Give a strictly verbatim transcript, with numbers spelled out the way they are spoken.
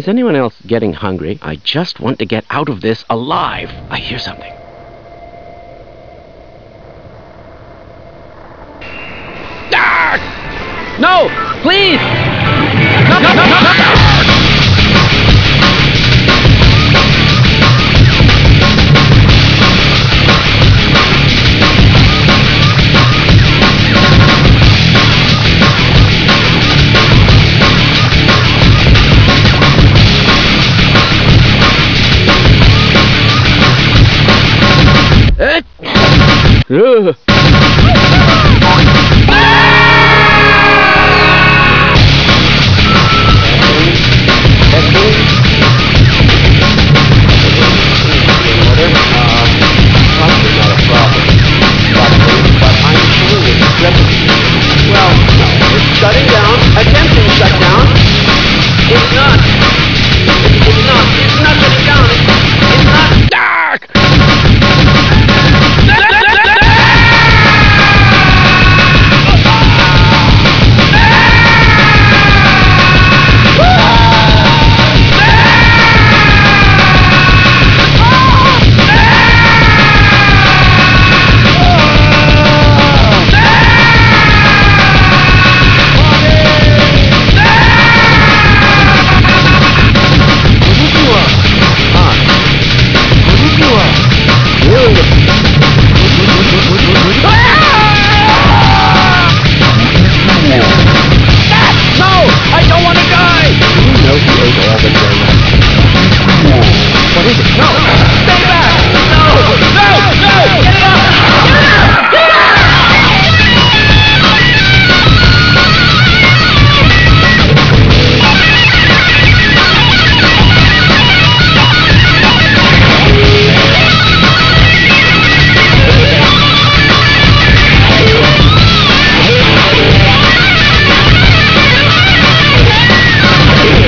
Is anyone else getting hungry? I just want to get out of this alive. I hear something. Ah! No! Please! No, no, no, no, no! Ugh. Well, it's shutting down, attempting shutdown. It's not.